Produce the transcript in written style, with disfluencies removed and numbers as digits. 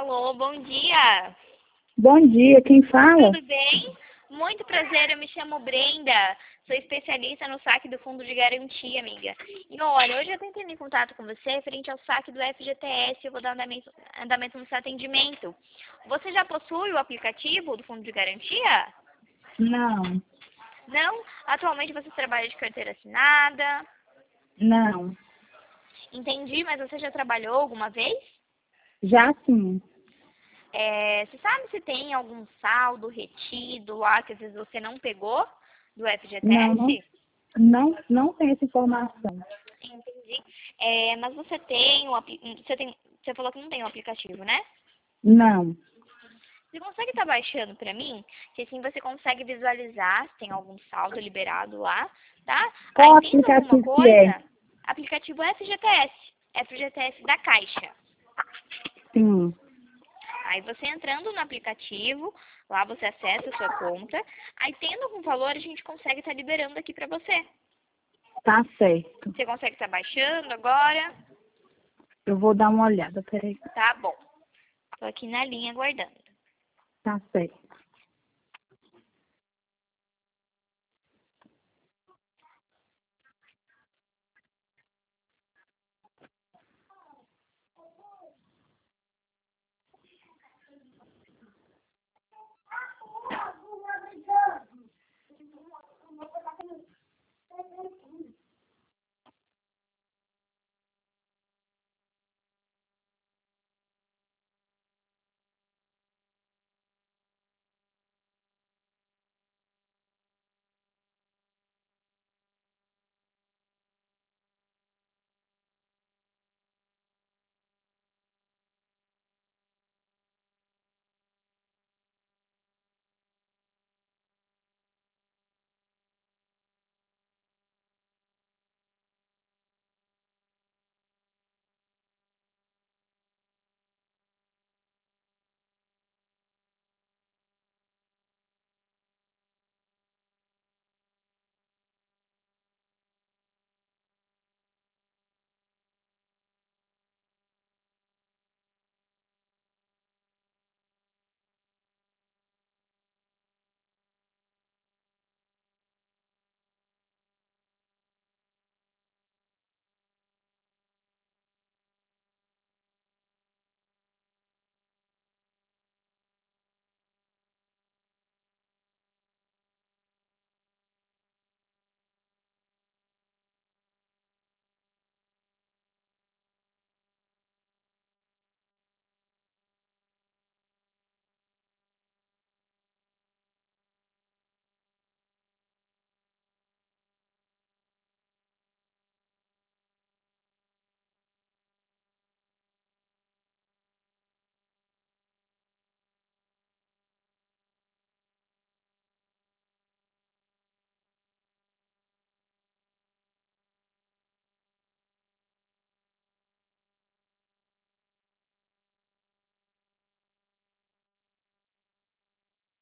Alô, bom dia. Bom dia, quem fala? Tudo bem? Muito prazer, eu me chamo Brenda. Sou especialista no saque do Fundo de Garantia, amiga. E olha, hoje eu tô entrando em contato com você referente ao saque do FGTS. Eu vou dar andamento no seu atendimento. Você já possui o aplicativo do Fundo de Garantia? Não, Não? Atualmente você trabalha de carteira assinada? não. Entendi, mas você já trabalhou alguma vez? Já sim. Você sabe se tem algum saldo retido lá que às vezes você não pegou do Não, não, FGTS? não tem essa informação. Entendi. Mas você tem você falou que não tem o aplicativo, né? Não. Você consegue estar baixando para mim? Que assim você consegue visualizar se tem algum saldo liberado lá, tá? Qual Aí tendo alguma aplicativo que é? coisa, aplicativo FGTS, FGTS da Caixa. Sim, Aí você entrando no aplicativo, lá você acessa a sua conta, aí tendo algum valor a gente consegue estar liberando aqui para você. tá certo. Você consegue estar baixando agora? Eu vou dar uma olhada, peraí. Tá bom. Tô aqui na linha aguardando. Tá certo.